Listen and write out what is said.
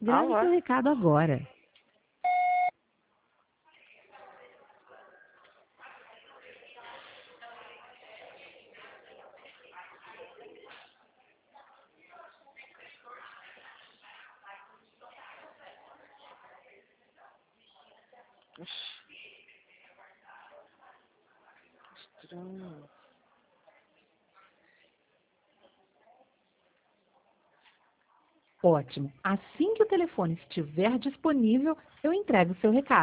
Grave Alô? seu recado agora. Estranho. Ótimo. Assim que o telefone estiver disponível, eu entrego o seu recado.